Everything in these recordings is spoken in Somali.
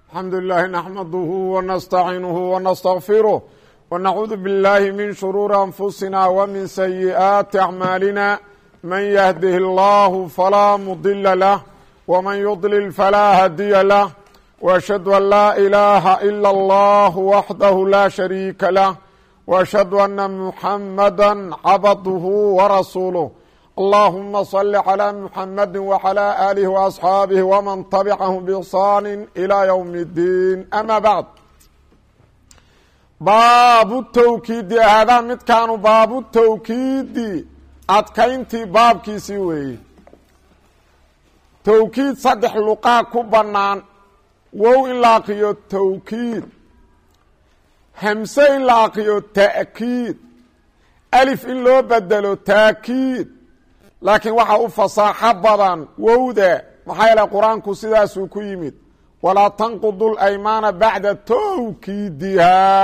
الحمد لله نحمده ونستعينه ونستغفره ونعوذ بالله من شرور أنفسنا ومن سيئات أعمالنا من يهده الله فلا مضل له ومن يضلل فلا هادي له وأشهد أن لا إله إلا الله وحده لا شريك له وأشهد أن محمدا عبده ورسوله اللهم صل على محمد وعلى آله وأصحاabه ومن تبعهم بإحsaan إلى يوم الدين أما بعد baabu tawkiidi haadaa midkaanu baabu tawkiidi adkayntii baabkiisii weeye tawkiid saddex luqaa ku bannaan wow in la aqriyo tawkiid hamse in la aqriyo ta'kiid alif in loo bedelo taakiid laakiin waxaa u fasaaxo badan wowda maxaa yeelay qur-aanku sidaasuu ku yimid walaa tanqudu laymaana bacda tawkiidihaa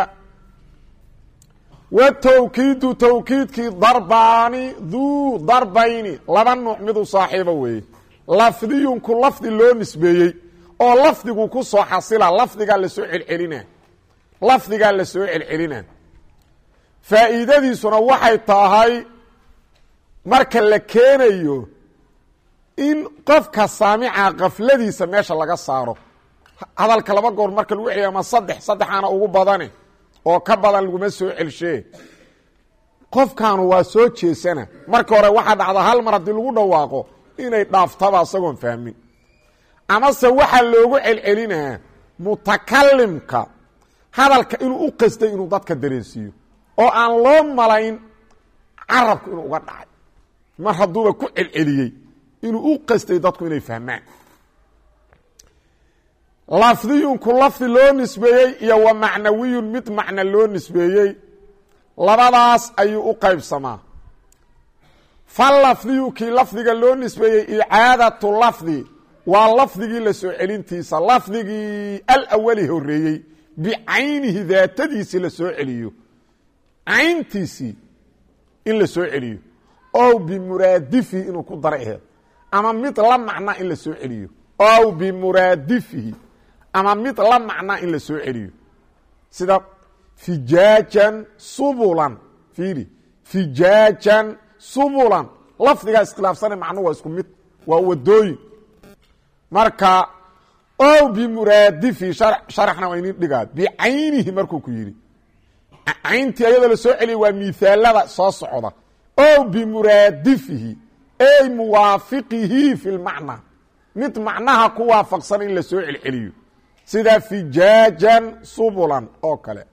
watawkiidu tawkiidkii darbaani duu darbayni laba nuuc midu saaxiiba weeye lafdiyun ku lafdi loo nisbeeyey oo lafdigu ku soo xasila lafdigaa lasoo celcelina lafdigaa la soo celcelina faa'iidadiisuna waxay tahay marka la keenayo in qofka saamica kafladiisa meesha laga saaro hadalka laba goor marka lagu celiyo ama saddexaana ugu badane oo ka badan laguma soo celshee qofkaanu waa soo jeesana marka hore waxaa dhacda hal mar haddii lagu dhawaaqo inay dhaaftaba isagoon fahmin amase waxaa loogu celcelinaa mutakalimka hadalka inuu u qastay inuu dadka dareensiiyo oo aan loo malayn carabku inuu uga dhacay mar hadduuba ku celceliyey inuu u qastay dadku inay fahmaan lafdiyun ku lafdi loo nisbeeyey iyo wa macnawiyun mid macna loo nisbeeyey labadaas ayuu u qaybsamaa fal lafdiyu kii lafdiga loo nisbeeyey icaadatu lafdi waa lafdigii la soo celintiisa lafdigii alawali horeeyey bicaynihi daatadiisii la soo celiyo cayntiisii in la soo celiyo ow bimuraadifihi inuu ku dara aheed ama mid la macna in la soo celiyo ow bimuraadifihi ama mid la macna in la soo celiyo sida fijaajan subulan fiiri fijaajan subulan lafdigaa iskhilaafsana macnuhu waa isku mid waa wadooyin marka ow bimuraadifihi sharaxna waa inin dhigaa bicaynihi markuu ku yidhi cayntii ayadoo la soo celiyay waa miaalada soo socda ow bimuraadifihi ey muwaafiqihi fi lmacnaa mid macnaha ku waafaqsan in la soo celceliyo sida fijaajan subulan oo kale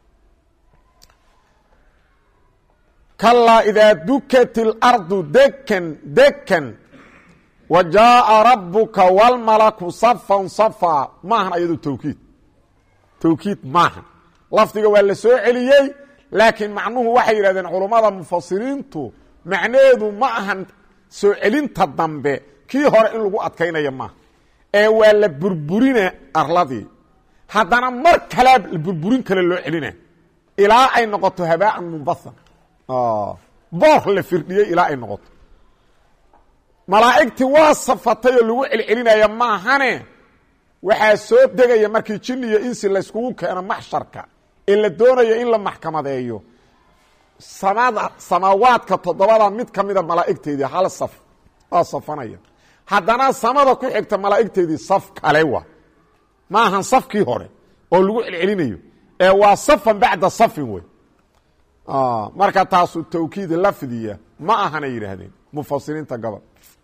kalaa idaa dukat اlardu dekan dekan wa jaaءa rabuka wاlmalaku safan safa maahan ayado tawkiid maahan lafdiga waa la soo celiyey laakiin macnuhu waxay yidhahdeen culummada mufasiriintu macnaheedu ma ahan soo celinta dambe kii hore in lagu adkaynaya maaha ee waa la burburina arladii haddana mar kalea burburin kale loo celina ilaa ay noqoto habaaan munbathan boor la firdhiyey ilaa ay noqoto malaa'igtii waa safatay oo lagu celcelinaya maahane waxaa soo degaya markii jinni iyo insi layskugu keeno maxsharka ee la doonayo in la maxkamadeeyo samaawaadka toddobada mid ka mida malaa'igteedii hal saf waa safanaya haddana samada ku xigta malaa'igteedii saf kale wa ma ahan safkii hore oo lagu celcelinayo ee waa safan bacda safin wey marka taasu tawkiid lafdiya ma ahanay yidhaahdeen mufasiriinta gobol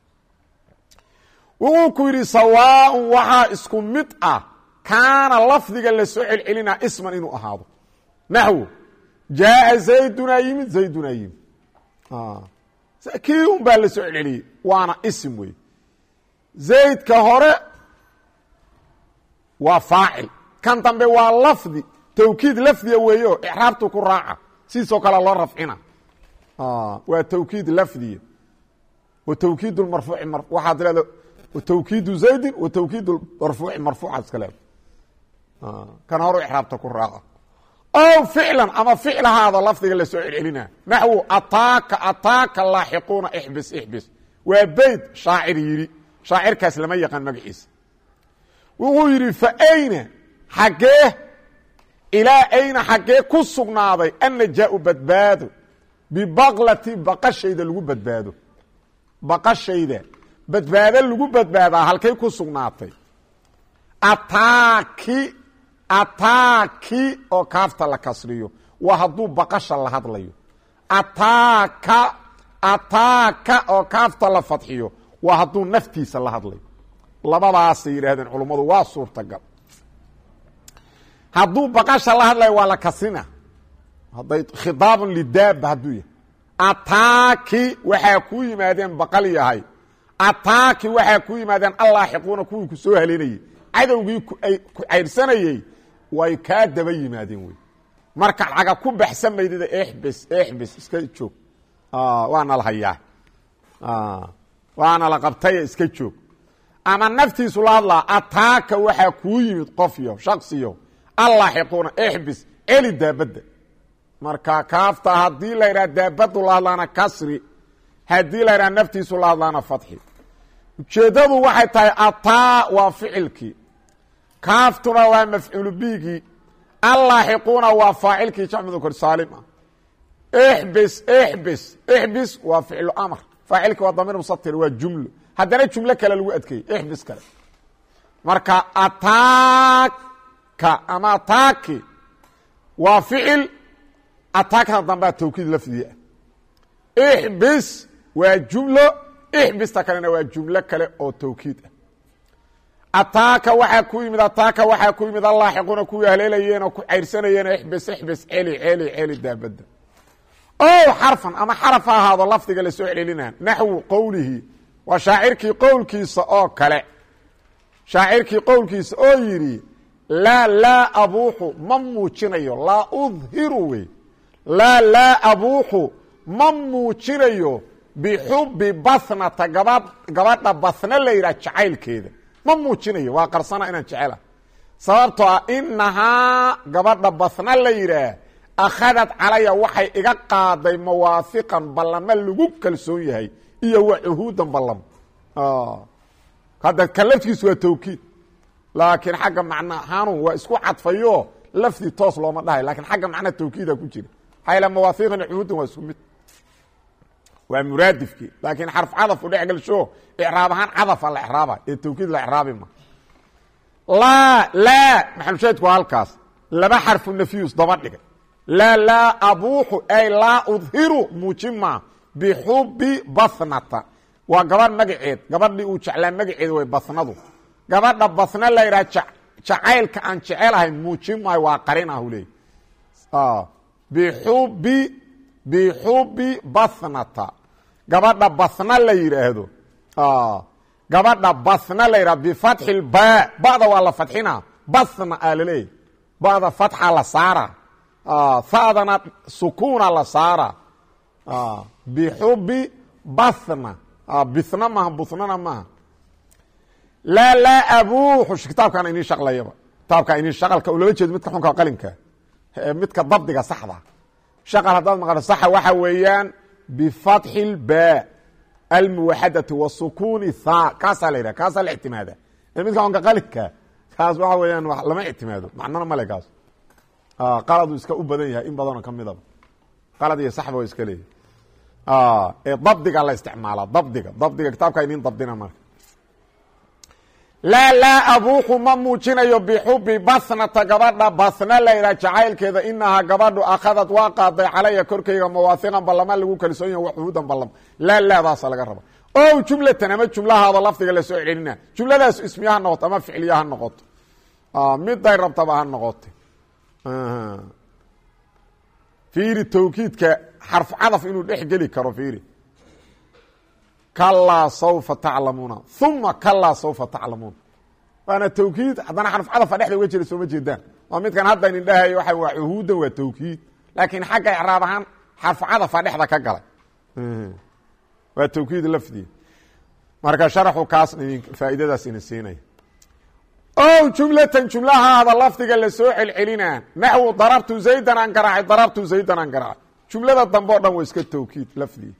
wuxuu ku yidhi sawaaun waxaa isku mid ah kaana lafdiga la soo celcelinaa isman inuu ahaado naxwo jaaa zaydunaa yimid zaydunaa yimid kii un baa la soo celceliyey waana ism wey zaydka hore waa faacil kan dambe waa lafdi tawkiid lafdiya weeyo icraabtu ku raaca sidiisoo kale loo rafcina waa tawkiid lafdiya wa tawkiid marfuuci waxaad leeda tawkiidu zaydin wa tawkiid marfuuci marfuucaad iska leeda kan hore icraabta ku raaca ow ficlan ama ficlahaada lafdiga la soo celcelina naxwu ataaka laaxiquuna ixbis waa beyt shaacir yidhi shaacirkaas lama yaqaan magaciisa wuxuu yidhi faayna xaggee ilaa ayna xaggee ku sugnaaday annajaau badbaado bibaqlati baqashayda lagu badbaado baqashayda badbaado lagu badbaadaa halkay ku sugnaatay ataaki oo kaafta la kasriyo waa hadduu baqasha la hadlayo ataaka oo kaafta la fadxiyo waa hadduu naftiisa la hadlayo labadaasay yidhaahdeen culummadu waa suurtagal hadduu baqasha la hadlayo waa la kasrina hadday khidaabun lidaaba hadduu yahay ataaki waxaa kuu yimaadeen baqal yahay ataaki waxaa kuu yimaadeen allaaxiquuna kuwii ku soo haleynayey cadowgii ku cayrsanayey way kaa daba yimaadeen wey marka caga ku baxsan maydida exbis iska joog waana la hayaa waana la qabtay iska joog ama naftiisu la hadlaa ataaka waxaa kuu yimid qofyo shaksiyo allaaxiquuna exbis celi daabadda marka kaafta haddii la yidhaha daabadu la hadlaana kasri haddii la yidhaha naftiisu la hadlaana fadxi ujeeddadu waxay tahay ataa waa ficilkii kaaftuna waa mafcuulu bigii allaaxiquuna waa faacilkii jamcu kor saalim ah exbis waa ficlu amr faacilkii waa damiir musatir waa jumlo haddana jumlo kale lagu adkeeyey exbis kale marka ataaka ama ataaki waa ficil ataakda dambaa tawkiid lafdiga ah exbis waa jumlo exbista kalena waa jumlo kale oo tawkiid ah ataaka waxaa ku yimid allaaxiquuna kuwii haleelayeen oo ku cayrsanayeen exbis celi daabadda o xarfan ama xaraf ha ahaado lafdiga lasoo celcelinaa naxwu qowlihi waa shaacirkii qowlkiisa oo kale shaacirkii qowlkiisa oo yidhi laa abuuxu ma muujinayo laa udhiru wey laa abuuxu ma muujinayo bixubbi basnata gabadha basna la yidhaha jacaylkeeda ma muujinayo waa qarsana inaan jecela sababtoo ah inahaa gabadha basna la yidhaah akhadad calaya waxay iga qaaday mawaafiqan ballamo lagu kalsoon yahay iyo wa cuhuudan ballamo hadda kan laftigiisu waa tawkiid laakiin xagga macna ahaanu waa isku cadfayo lafdi toos looma dhahay lakiin xagga macna tawkiida ku jira maxaa mawaafiqan iyo cuhuudan waa isku mid waa muraadifkii laakiin xarf cadaf u dhex gelsho icraab ahaan cadafa la icraaba ee tawkiid la icraabi ma laa maxalushaydku waa halkaas laba xarfu nafyus daba dhigay laa abuuxu ay laa udhiru muujima bixubbi basnata waa gabadh magaceed gabadhii uu jeclaa magaceeda way basnadu gabadha basna la yidhaha jacaylka aan jecelahay muujimaayo waa qarinahu leey bixubbi basnata gabadha basna la yidhaahdo gabadha basna la yidhahdo bifatxi lba ba'da waa la fadxina basna aa laleeyahy ba'da fatxa la saara fadana sukuuna la saara bixubbi basna bisna maaha busnana maaha laa abuuxu kitaabkaan inii shaqlayaba kitaabkaa inii shaqalka lama jeedo midka xunka qalinka midka dabdiga saxda shaqal haddaad maqato saxa waxa weeyaan bifatxi lba almuwaxadati wasukuni tha kaasaa la yidhaha kaasaa la ictimaada midka xunka qalinka kaas waxa weeyaan lama ictimaado macnana male kaas qaladu iska u badan yahay in badanoo ka midaba qalad iyo saxba waa iska leeyahy ee dabdiga la isticmaala dabdiga kitaabka inin dabdina marka laa abuuxu ma muujinayo bixubbi basnata gabadha basna la yidhaha jacaylkeeda inahaa gabadhu akhadad waa qaaday calaya korkayga mawaafiqan ballama lagu kalsoon yahay waxuudan ballam laadaasa laga raba o jumlatan ama jumlahaada lafdiga lasoo celina jumladaas ismiya ha noqoto ama ficliya ha noqoto miday rabtaba ha noqoto fiiri tawkiidka xarf cadaf inuu dhex geli karo fiiri kalaa saufa taclamuuna uma kalaa saufa taclamuuna waana tawkiid haddana xarf cadafa dhexda uga jira sooma jeedaan waa midkan hadda inin dhahayo waa waa cuhuudan waa tawkiid laakiin xagga icraab ahaan xarf cadafa dhexda ka galay waa tawkiid lafdiga marka sharaxu kaas faa'iidadaas ina siinaya o jumlatan jumlahaada lafdiga lasoo celcelinaa naxwu darabtu zaydan aan garaacay darabtu zaydan aan garaacay jumlada dambe o dhan waa iska tawkiid lafdiga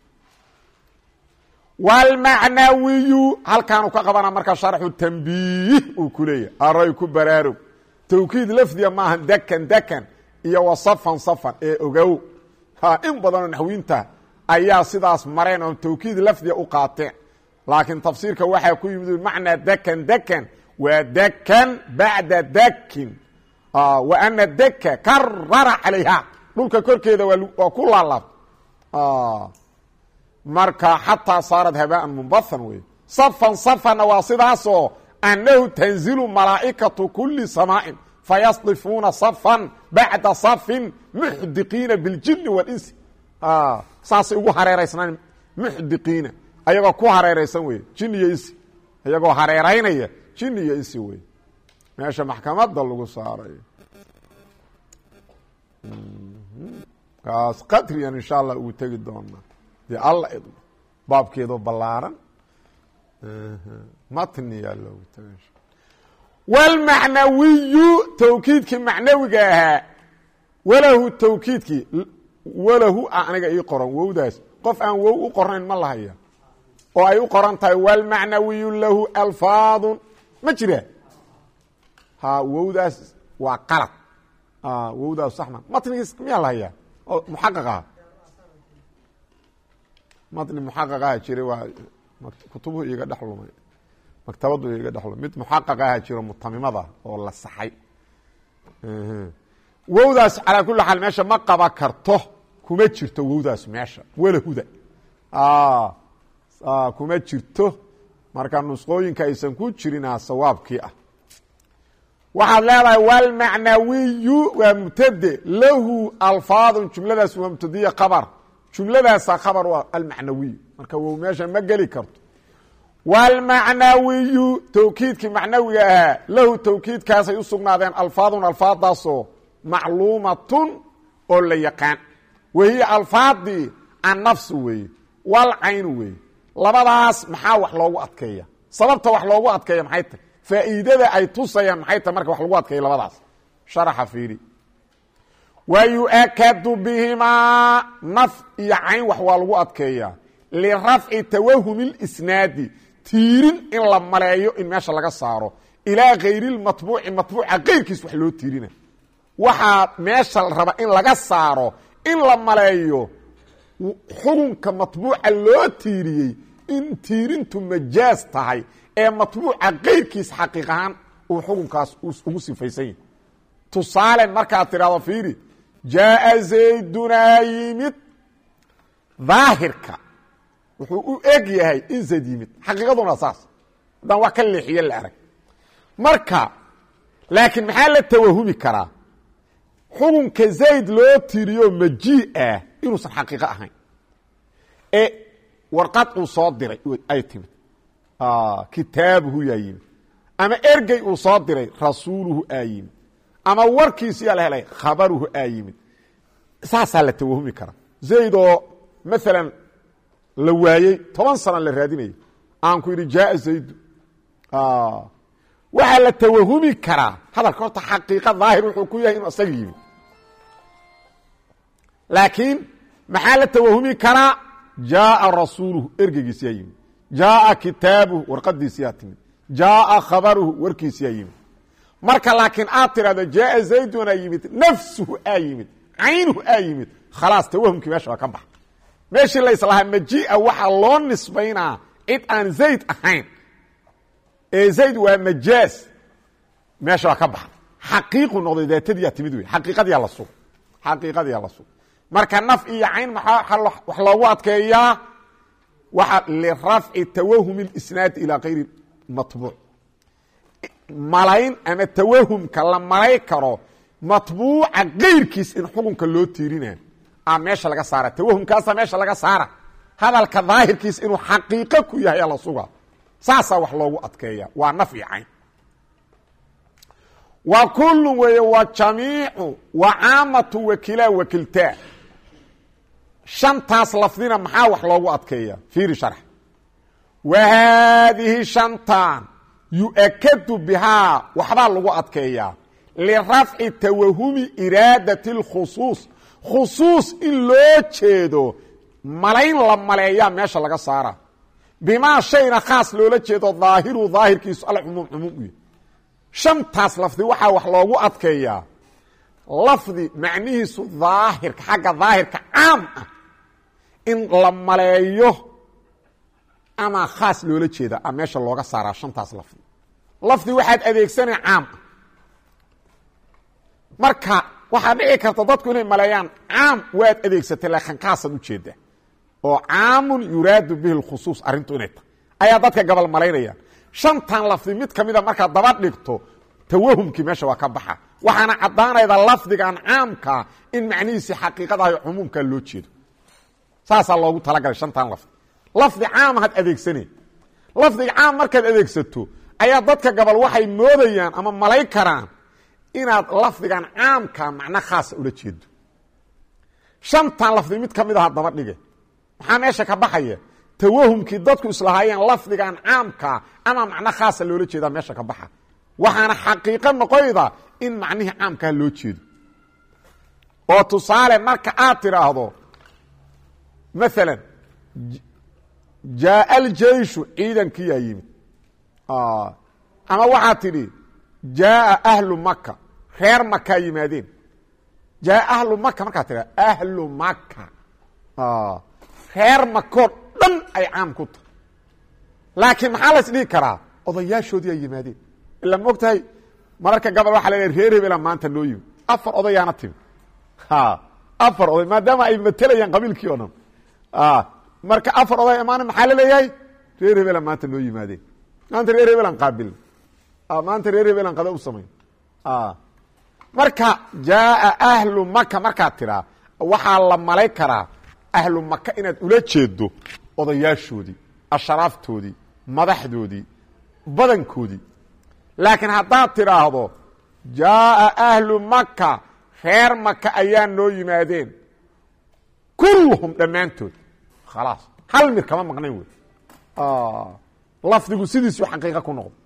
wاlmacnawiyu halkaanu ka qabana marka sharxu tanbiih uu ku leeyahy aray ku baraarog tawkiid lafdiga maaha dekan dekan iyo wa safan safan ee ogow in badanoo naxwiinta ayaa sidaas mareen oo tawkiid lafdiga u qaateen laakiin tafsiirka waxaa ku yimid macnaa dekan dekan waa dekan bacda dekin wa ana deka karara calayha dhulka korkeeda waa ku laalaab marka xataa saarad habaan munbathan wey safan safanna waa sidaasoo annahu tanzilu malaa'ikatu kuli samaa'in fayasdifuuna safan bacda safin muxdiqiina biاljini walinsi saasay ugu hareeraysnaan muxdiqiina ayagoo ku hareeraysan wey jin iyo insi ayagoo hareeraynaya jin iyo insi wey meesha maxkamadda lagu saaray kaas qadriyan insha allah ugu tegi doonaa dee alla idmo baabkeedoo ballaaran matniyaa loogu tega wlmacnawiyu tawkiidkii macnawiga ahaa walahu tawkiidkii walahu aniga ii qoran wowdaas qof aan wow u qornayn ma lahaya oo ay u qoran tahay wlmacnawiyu lahu alfaadun ma jira ha wowdaas waa qalad wowdaas saxma matnigiis miyaa lahayaa oo muxaqaqaha matni muxaqaqaha jiray waa kutubuhu iga dhex lumay maktabadu iga dhexlo mid muxaqaqaha jiro mutamimada oo la saxay wowdaas calaa kuli xaal meesha ma qaba karto kuma jirto wowdaas meesha walahuda kuma jirto marka nusqooyinka aysan ku jirinaa sawaabkii ah waxaad leedahay wlmacnawiyu waa mubtade lahu alfaadun jumladaas waa mubtadiya khabar jumladaasa khabar waa almacnawiyu marka wow meesha ma geli karto wlmacnawiyu tawkiidkii macnawiga ahaa lahu tawkiidkaasay u sugnaadeen alfaadun alfaadaasoo macluumatun oo la yaqaan wahiya alfaadii annafsu weeye walcaynu weeye labadaas maxaa wax loogu adkeeya sababta wax loogu adkeeya maxay tahy faa'iidada ay tusayaan maxay tahy marka wax lagu adkeeya labadaas sharaxa fiiri wa yu'akadu bihimaa naf iyo cayn wax waa lagu adkeeyaa lirafci tawahumi اlisnaadi tiirin in la maleeyo in meesha laga saaro ilaa kayri lmatbuuci matbuuca keyrkiis wax loo tiirina waxaa meesha la raba in laga saaro in la maleeyo xukunka matbuuca loo tiiriyey in tiirintu majaaz tahay ee matbuuca keyrkiis xaqiiq ahaan uu xukunkaas ugu sifaysan yahay tusaale markaad tidhahdo fiiri jaaa zaydunaa yimid daahirka wuxuu u eg yahay in zayd yimid xaqiiqaduna saas haddaan wax ka leexiye la arag marka laakiin maxaa la tawahumi karaa xukunka zayd loo tiriyo majii ah inuusan xaqiiqo ahayn ee warqad uu soo diray ay timid kitaabuhu yaa yimid ama ergey uu soo diray rasuuluhu aa yimid ama warkiisi yaa la helay khabaruhu aa yimid saasaa la tawahumi karaa zayd oo maalan la waayey 10 sana la raadinayay aan ku yidhi jaaa zaydu waxaa la tawahumi karaa hadalka horta xaqiiqa daahir wuxuu ku yahay inuu isaga yimid laakiin maxaa la tawahumi karaa jaaa rasuuluhu ergeygiis yaa yimid jaaa kitaabuhu warqadiis yaa timid jaaa khabaruhu warkiis yaa yimid marka laakiin aad tirahdo jaaa zayduna yimid nafsuhu aa yimid caynuhu aa yimid khalaas tawahumkii meesha waa ka baxa meeshii la islahaa majia waxaa loo nisbaynaa cid aan zayd ahayn ee zayd waa majaaz meesha waa ka baxa xaqiiqu noqday daatadiyaa timid wey xaqiiqadiyaa la sug xaqiiqadiyaa la sug marka naf iyo cayn maxaa wax loogu adkeeyaa waxa lirafci tawahumi اlisnaad ilaa kayri matbuuc malayn ama tawahumka la malay karo matbuuca keyrkiis in xukunka loo tiirina meesha laga saara tawahumkaasa meesha laga saara hadalka daahirkiis inuu xaqiiqo ku yahay la suga saasaa wax loogu adkeeya waa naf iyo cayn wa kullu weeye wa jamiicu wa caamatu wakilaa wakiltaa shantaas lafdina maxaa wax loogu adkeeya fiiri sharx wa haadihi shantan yu'akadu bihaa waxbaa lagu adkeeyaa lirafci tawahumi iraadati اlkhusuus khusuus in loo jeedo malayn la maleeyaa meesha laga saara bimaa shayna khaas loola jeedo daahiru daahirkiisu alcumuum cumuum u yahy shantaas lafdi waxaa wax loogu adkeeyaa lafdi macnihiisu daahirka xagga daahirka caam ah in la maleeyo ama khaas loola jeeda a meesha looga saaraa shantaas lafdi lafdi waxaad adeegsanay caam ah marka waxaa dhici karta dadku inay maleeyaan caam waad adeegsatay laakiin khaasaad ujeeda oo caamun yuraadu bihi lkhusuus arrintu inay tahay ayaa dadka gabal malaynayaan shantan lafdi mid ka mida markaad daba dhigto tawahumkii meesha waa ka baxa waxaana caddaanayda lafdigan caamkaa in macnihiisii xaqiiqadahay cumuumkaa loo jeedo saasaa loogu talagalay shantan lafdi lafdi caamahaad adeegsanay lafdiga caam markaad adeegsato ayaa dadka gabal waxay moodayaan ama malay karaan inaad lafdigan caamkaa macno khaasa ula jeedo shantan lafdi mid ka mid aha daba dhige maxaa meesha ka baxaya tawahumkii dadku islahaayeen lafdigan caamkaa ama macno khaasa loola jeedaa meesha ka baxa waxaana xaqiiqo noqoyda in macnihii caamkaa loo jeedo oo tusaale marka aad tidhaahdo maalan jaaa aljeyshu ciidankiyaa yimid ama waxaad tidhi jaaa ahlu maka reer makaa yimaadeen jaaa ahlu maka markaad tidhahdo ahlu maka reer makoo dhan ay caam ku tahay laakiin maxaa lays dhigi karaa odayaashoodii ay yimaadeen ila ma og tahay mararka gabal waxa la reer hebela maanta noo yimid afar odayaana timi afar oday maadaama ay matelayaan qabiilkii o dhan marka afar oday imaana maxaa la leeyahay reer hebela maanta noo yimaadeen maanta reer hebelan qaabilna maanta reer hebelan qada u samayn marka jaaa ahlu maka markaad tiraa waxaa la malay karaa ahlu maka inaad ula jeedo odayaashoodii ashraaftoodii madaxdoodii badankoodii laakiin haddaad tidhaahdo jaaa ahlu maka reer maka ayaa noo yimaadeen kulluhum dhammaantood khalaas hal mir kama maqnayn wey lafdigu sidiisu xaqiiqa ku noqdo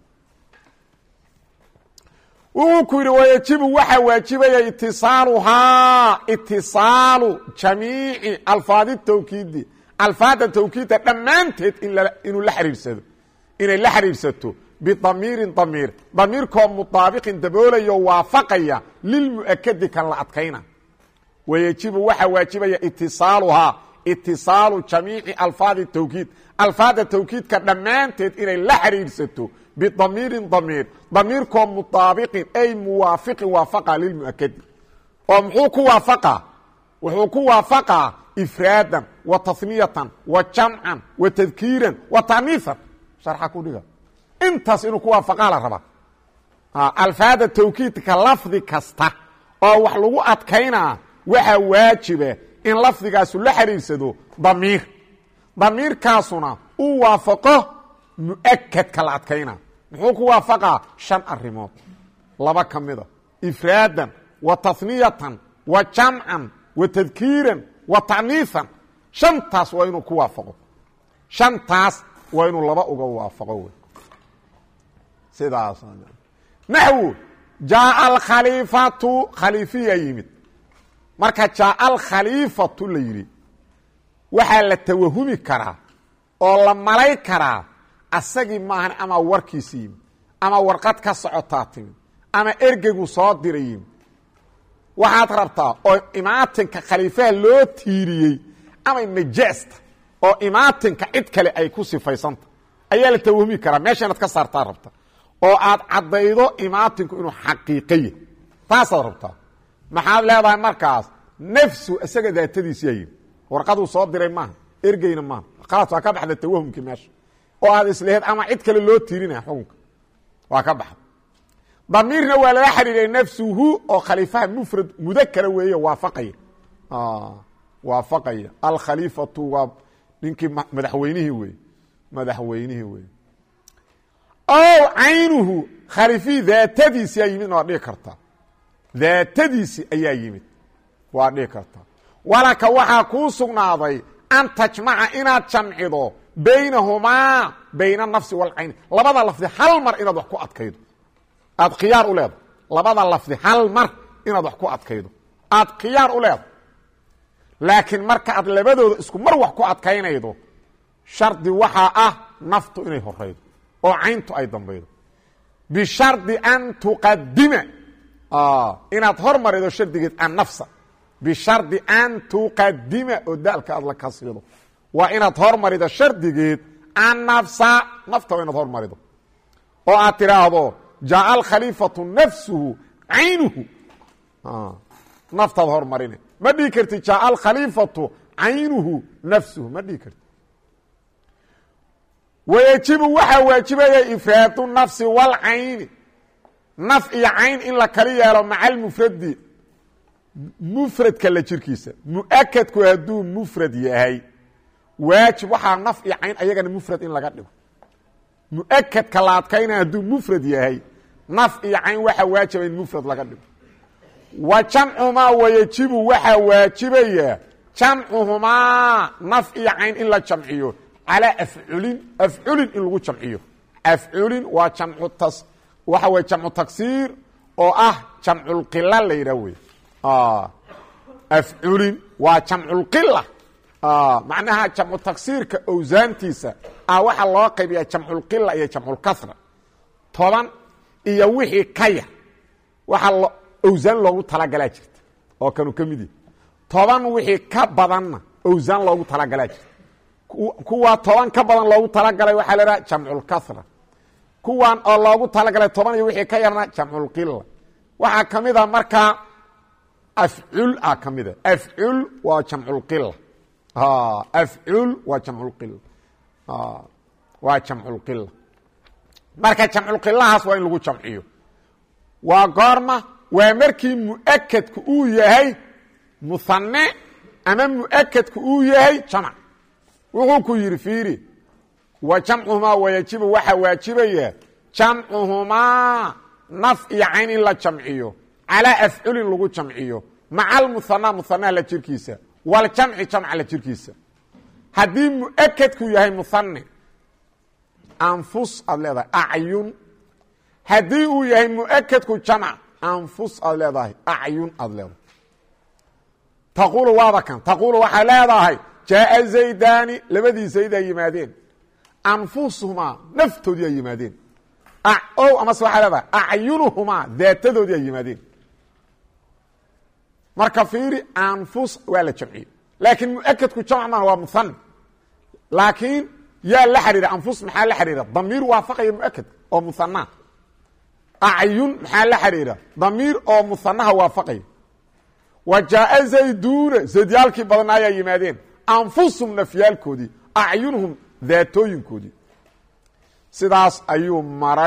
wuxuu ku yidhi wayajibu waxaa waajibaya itisaaluhaa itisaalu jamiici alfaadi tawkiidi alfaada tawkiidda dhammaanteed inuu la xiriirsado inay la xiriirsato bidamiirin damiir damiirkoo mutaabiqin daboolayo waafaqaya lilmu'akadi kan la adkayna wayajibu waxaa waajibaya itisaaluhaa itisaalu jamiici alfaadi tawkiid alfaada tawkiidka dhammaanteed inay la xiriirsato bidamiirin damiir damiirkoo mutaabiqin ay muwaafiqin waafaqa lilmu'akadi oo muxuu ku waafaqa wuxuu ku waafaqaa ifraadan wa tasniyatan wa jamcan wa tadkiiran wa taaniisan sharxa ku dhiga intaas inuu ku waafaqaa la rabaa alfaada tawkiidka lafdi kasta oo wax lagu adkaynaa waxaa waajiba in lafdigaasu la xiriirsado damiir damiirkaasuna uu waafaqo mu'akadka la adkaynaa muxuu ku waafaqaa 5 arimood 2 ka mida ifraadan wa tasniyatan wa jamcan wa tadkiiran wa ta'niisan 5taas waa inuu ku waafaqo 5taas waa inuu 2 uga waafaqo wey sidaas naxwu jaa alkhaliifatu khaliifiya yimid marka jaa alkhaliifatu la yidhi waxaa la tawahumi karaa oo la malay karaa asagii maahan ama warkiisi yimid ama warqad ka socotaa timid ama ergeygu soo diray yimid waxaad rabtaa oo imaatinka khaliifaha loo tiiriyey ama najaasta oo imaatinka cid kale ay ku sifaysanta ayaa la tawahumi karaa meesha inaad ka saartaa rabta oo aad caddaydo imaatinku inuu xaqiiqaye taasaad rabtaa maxaad leedahay markaas nafsu isaga daatadiisiyaa yimid warqaduu soo diray maaha ergeyna maaha khalaas waa ka baxda tawahumkii meesha oo aad isleheed ama cid kale loo tiirinaya xukunka waa ka baxda damiirna waa lala xiriiray nafsuhu oo khaliifaha mufrad mudakara weeye waafaqaya alkhaliifatu waa ninkii madaxweynihii wey ow caynuhu khaliifihii daatadiisi ayaa yimid waa dhihi kartaa daatadiisi ayaa yimid waa dhihi kartaa walaka waxaa kuu sugnaaday an tajmaca inaad jamcido baynahumaa bayna nafsi walcayni labada lafdi hal mar inaad wax ku adkaydo aad khiyaar u leedahay labada lafdi hal mar inaad wax ku adkaydo aad khiyaar u leedahay laakiin marka aad labadooda isku mar wax ku adkaynaydo shardi waxaa ah naftu inay horaydo oo cayntu ay dambaydo bishardi an tuqadima inaad hormarido shardigeed annafsa bishardi an tuqadima oo daalka aad la kasrido waa inaad hormarido shardigeed annafsa nafta waa inaad hormarido oo aad tiraahdo jaa alkhaliifatu nafsuhu caynuhu naftaad hormarine ma dhihi karti jaa alkhaliifatu caynuhu nafsuhu ma dhihi karti wayajibu waxaa waajibaya ifraadu nafsi walcayni naf iyo cayn in la kali yeelo maca almufradi mufradka la jirkiisa muakadku hadduu mufrad yahay waajib waxaa naf iyo cayn ayagana mufrad in laga dhigo muakadka la adkayna hadduu mufrad yahay naf iyo cayn waxaa waajiba in mufrad laga dhigo wa jamcumaa wayajibu waxaa waajibaya jamcuhumaa naf iyo cayn in la jamciyo calaa afculin afculin in lagu jamciyo afculin waa waxa wey jamcu taksiir oo ah jamculqila la yidhah wey afculin waa jamculqila macnaha jamcu taksiirka owsaantiisa waxaa loo qaybiyaa jamculqila iyo jamculkasra 10 iyo wixii ka yar waxaa owsaan loogu talagalaa jirta oo kanu ka mid yahy 10 wixii ka badanna owsaan loogu talagalaa jirta kuwa 10 ka badan loogu talagalay waxaa la idhaha jamculkasra kuwan oo loogu talagalay 10 iyo wixii ka yarna jamculqila waxaa ka mid a markaa afcul ka mida afcul waa jamculqila afcul waa jamculqila waa jamculqila marka jamculqilahaas waa in lagu jamciyo waa goorma waa markii muakadku uu yahay muhanne ama muakadku uu yahay jamc wuxuu ku yidhi fiiri wa jamcuhumaa wayajibu waxaa waajibaya jamcuhumaa naf iyo cayn in la jamciyo calaa afculin lagu jamciyo maca almuhanaa muhanaha la jirkiisa waljamci jamca la jirkiisa haddii muakadku yahay muhanne anfus aad leedahay acyun haddii uu yahay muakadku jamc anfus aad leedahay acyun aad leedahay taquulu waaba kan taquulu waxaa leedahay jaaa zaydani labadii zaydaa yimaadeen anfusuhumaa naftoodii ay yimaadeen o amase waxaa leedahay acyunuhumaa daatadoodii ay yimaadeen marka fiiri anfus waa la jamciyey laakiin muakadku jamc maaha waa muhan laakiin yaa la xidhiira anfus maxaa la xidhiira damiir waafaqaya muakadka oo muhanaa acyun maxaa la xidhiira damiir oo muhanaha waafaqaya wa jaaa zayduuna zaydyaalkii badnaa ayaa yimaadeen anfusum nafyaalkoodii acyunuhum daatooyinkoodii sidaas ayuu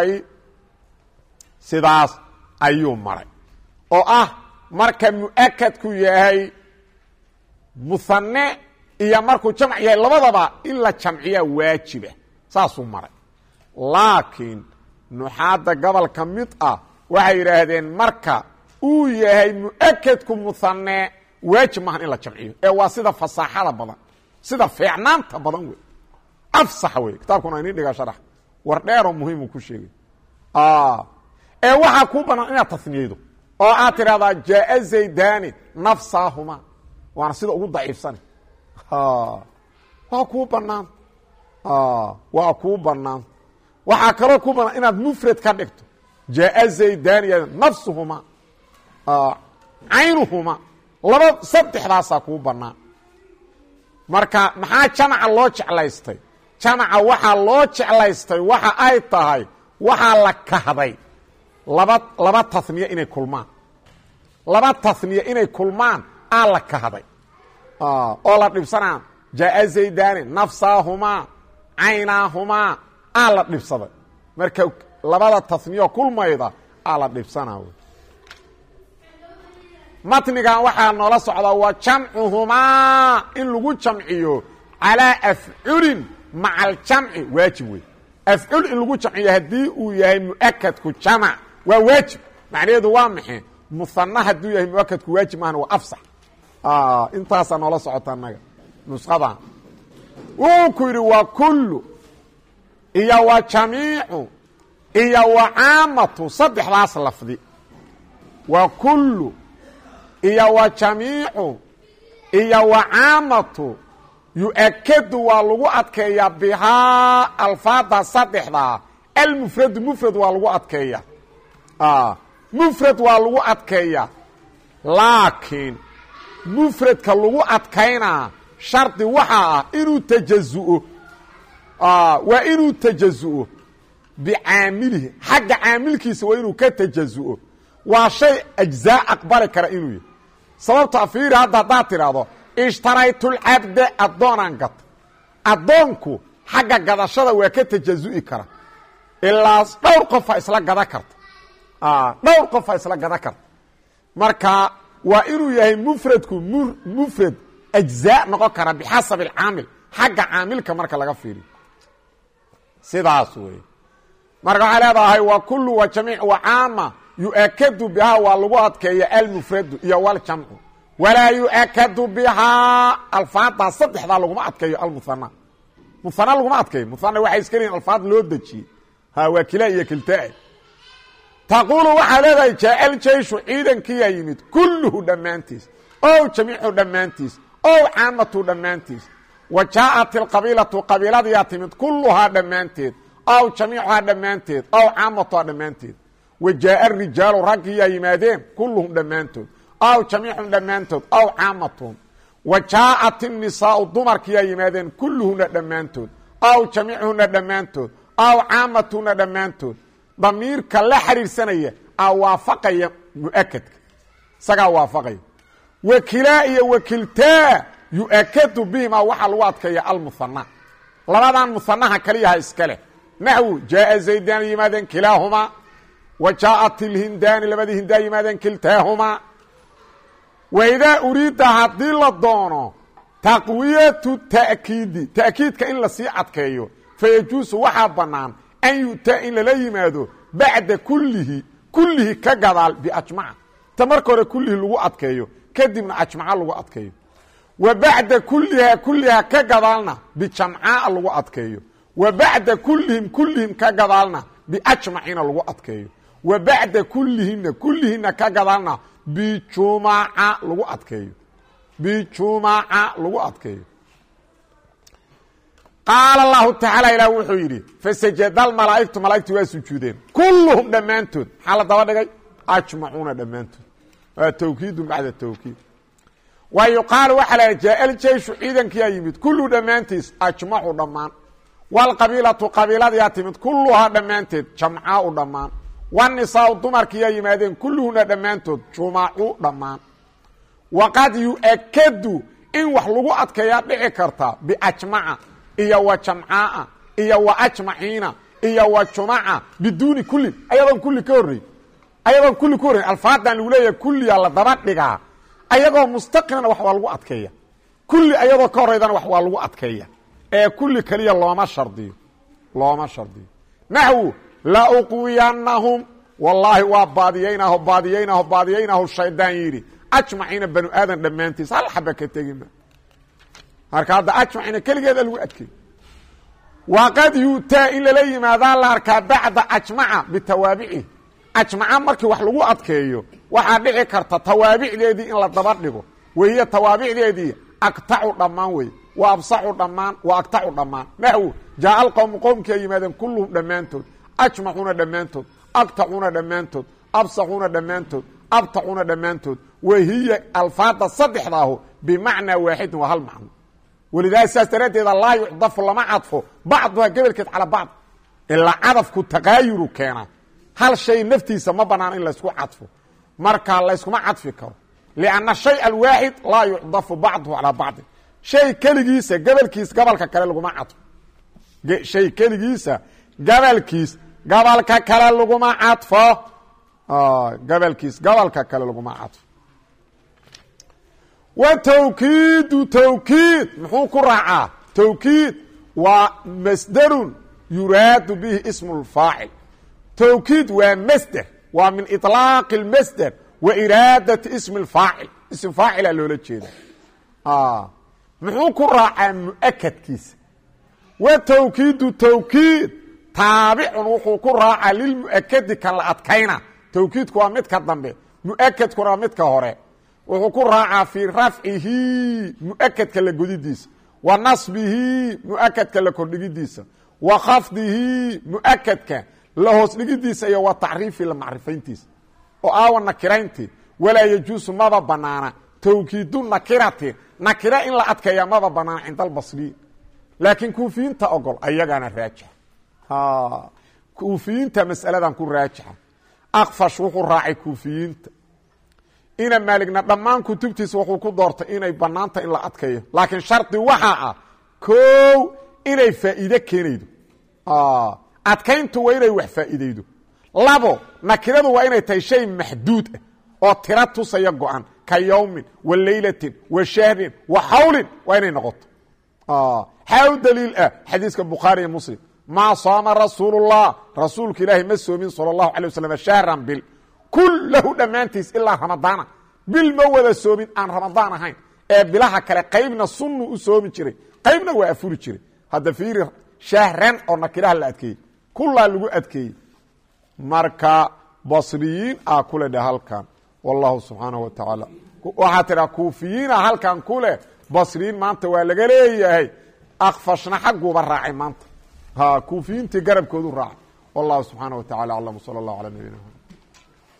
maray oo ah marka muakadku yahay muhanne iyo markuu jamc yahay labadaba in la jamciyaa waajiba saasuu maray laakiin nuxaadda gobolka mid ah waxay yidhaahdeen marka uu yahay muakadku muhanne waajib maahan in la jamciyo ee waa sida fasaaxada badan sida fiicnaanta badan wey afsax wey kitaabkuna inin dhigaa sharax war dheeroo muhiimuu ku sheegay ee waxaa kuu banaan inaad tasniyeydo oo aad tidhahdaa jaaa zaydani nafsaahumaa waana sida ugu daciifsane waa kuu banaan waa kuu banaan waxaa kaloo kuu banaan inaad mufrad ka dhigto jaaa zaydani nafsuhumaa caynuhumaa saddexdaasaa kuu banaan marka maxaa jamaca loo jeclaystay jamaca waxaa loo jeclaystay waxa ay tahay waxaa la kahday laba taniye inay kulmaan laba taniye inay kulmaan aa la kahday oo la dhibsanaa jaaa zaydani nafsaahumaa caynaahumaa aa la dhibsaday marka labada taniyo kulmayda aa la dhibsanaa matnigan waxaa noola socdaa waa jamcuhumaa in lagu jamciyo calaa afculin maca aljamci waajib wey afcul in lagu jamciyo haddii uu yahay muakadku jamac waa waajib macnaheedu waa maxe muhana hadduu yahay muakadku waajib maahana waa afsax intaasaa noola socota anaga nusqadan wuu ku yidhi waa kullu iyo waa jamiicu iyo waa caamatu saddexdaas lafdi waa kullu iyo waa jamiicu iyo waa caamatu yu-akadu waa lagu adkeeyaa bihaa alfaada saddexdaa almufradu mufrad waa lagu adkeeya mufrad waa lagu adkeeya laakiin mufradka lagu adkaynaa shardi waxaa ah inuu tajazu'o waa inuu tajazu'o bicaamilihi xagga caamilkiisa waa inuu ka tajazu'o waa shay ajzaa aqbali kara inuu yahy sababta fiiri haddaad tidhaahdo ishtaraytulcabda addoonaan gato addoonku xagga gadashada waa ka tajazu'i kara ilaa dhowr qofa isla gada karta dhowr qofa isla gada karta marka waa inuu yahay mufradku mufrad ajzaa noqon kara bixasabi alcaamil xagga caamilka marka laga fiiriyo sidaas wey marka waxay leedahay waa kullu wa jamiic wa caama yu'akadu bihaa waa lagu adkeeya almufradu iyo waljamcu walaa yu'akadu bihaa alfaaddaa saddexdaa laguma adkeeyo almuhana muhana laguma adkeeyo muhana waxay iska leeyihin alfaad loo dejiyey waa kila iyo kiltaa taquulu waxaa leedahay jaa aljeyshu ciidankiyaa yimid kulluhu dhammaantiis ow jamiicu dhammaantiis ow caamatu dhammaantiis wa jaa'at alqabiilatu qabiiladiyaa timid kulluhaa dhammaanteed ow jamiicuhaa dhammaanteed ow caamatuhaa dhammaanteed wa jaa'a arijaalu raggiyaa yimaadeen kulluhum dhammaantood ow jamiicum dhammaantood ow caamatuhum wa jaa'at innisaa'u dumarkiyaa yimaadeen kulluhuna dhammaantood ow jamiicuhuna dhammaantood ow caamatuhuna dhammaantood damiirka la xiriirsanaya aa waafaqaya mu'akadka isagaa waafaqaya wakilaa iyo wakiltaa yu'akadu bihima waxaa lagu adkeeya almuhana labadan muhanaha kaliyaha iska leh naxwu jaa'a zaydaan yimaadeen kilaahumaa wa jaa'at ilhindaani labadii hindaa yimaadeen kiltaahumaa waidaa uriida haddii la doono taqwiyatu ta'kiidi ta'kiidka in lasii adkeeyo fayajuusu waxaa bannaan an yu'taa in lala yimaado bacda kullihi ka gadaal biajmaca ta marka hore kullihi lagu adkeeyo kadibna ajmaca lagu adkeeyo wa bacda kullihaa ka gadaalna bijamcaa lagu adkeeyo wa bacda kullihim ka gadaalna biajmacina lagu adkeeyo wa bacda kullihina ka gadaalna bijumaca lagu adkeeyo qaala allahu tacaala ilaah wuxuu yidhi fasajada almalaa'igtu malaa'igtu waa sujuudeen kulluhum dhammaantood maxaa la daba dhigay ajmacuuna dhammaantood waa tawkiidun bacda tawkiid wa yuqaalu waxaa la jaa aljeyshu ciidankiyaa yimid kulluhu dhammaantiis ajmacu dhammaan waalqabiilatu qabiiladiyaa timid kulluhaa dhammaanteed jamcaa u dhammaan wanisaau dumarkiyaa yimaadeen kulluhuna dhammaantood jumacu dhammaan waqad yu'akadu in wax lagu adkeeyaa dhici karta biajmaca iyo wa jamcaaa iyo wa ajmaciina iyo wa jumaca biduuni kullin ayadoon kulli ka horrey alfaadan lagu leeyahay kulliyaa la daba dhigaa ayagoo mustaqilana wax waa lagu adkeeya kulli ayadoo ka horreydana wax waa lagu adkeeya ee kulli keliya looma shardiyo naxwu la uqwiyanahum wallaahi waa baadiyaynahu shaydaan yidhi ajmaciina banu aadan dhammaantiis hal xaba ka tegima marka hadda ajmacina keligeeda lagu adkeey waqad yu'taa in lala yimaadaa la arkaa bacda ajmaca bitawaabicihi ajmaca markii wax lagu adkeeyo waxaa dhici karta tawaabicdeedii in la daba dhigo wahiya tawaabicdeedii aktacu dhammaan wey wa absaxu dhammaan wa aktacu dhammaan naxwu jaa'a alqowmu qowmkii ay yimaadeen kulluhum dhammaantood ajmacuuna dhammaantood aktacuuna dhammaantood absaxuuna dhammaantood abtacuuna dhammaantood wahiya alfaada saddexdaahu bimacnaa waaxidin waa hal macno walidaali saas daraaddeeda laa yucdafu lama cadfo bacduha gebolkeed calaa bacd ilaa cadafku taqaayuru keenaa hal shay naftiisa ma banaano in laysku cadfo marka layskuma cadfi karo lianna shay alwaaxid laa yucdafu bacduhu calaa bacdin shay keligiisa gabalkiis gabalka kale laguma cadfo shay keligiisa gabalkiis gabalka kale laguma cadfo gabalkiis gabalka kale laguma cadfo wa tawkiidu tawkiid muxuu ku raacaa tawkiid waa masderun yuraadu bihi ismu lfaacil tawkiid waa masder waa min iطlaaqi اlmasder wa iraadati ismi اlfaacil ism faacila loola jeeda muxuu ku raacaa mu'akadkiisa wa tawkiidu tawkiid taabicun wuxuu ku raacaa lilmu'akadi kan la adkayna tawkiidku waa midka dambe mu'akadkuna waa midka hore wuxuu ku raacaa fii rafcihi mu'akadka la godidiisa wa nasbihi mu'akadka la kordhigidiisa wa khafdihi mu'akadka la hoos dhigidiisa iyo wa tacriifi la macrifayntiisa oo aawa nakirayntii walaa yajuusu maba banaana tawkiidu nakirati nakira in la adkeeya maba banaana cinda albasriyin laakiin kuufiyiinta ogol ayagana raajix kuufiyiinta mas'aladan ku raajixa akfash wuxuu raacay kuufiyiinta ina maaligna dhammaan kutubtiisa wuxuu ku doortay inay banaanta in la adkeeyo laakiin shardi waxaa ah koow inay faa'iide keenaydo adkayntu waa inay wax faa'iideydo labo nakiradu waa inay tahay shay maxduud ah oo tira tusaya go-an ka yawmin wa laylatin wa shahrin wa xawlin waa inay noqoto xaa u daliil ah xadiiska bukhaari iyo muslim maa saama rasuulullah rasuulka ilaahi ma soomin sala allahu alay wasalam shahran bil kullahu dhammaantiis ilaa ramadaana bil ma wada soomin aan ramadaan ahayn ee bilaha kale qaybna sunnu u soomi jiray qaybna waa afuri jiray hadda fiiri shahran oo nakiraha la adkeeyey kullaa lagu adkeeyey marka basriyiin ah kule dheh halkan wallahu subxaanahu wa tacaala waxaa tidhaa kuufiyiina halkan ku leh basriyiin maanta waa laga leeyahay akfashna xagguuba raacay maanta kuufiyiintii garabkoodu raacay wallahu subxaanaه wa tacala aclam sala اllah alى nabiyina mxamed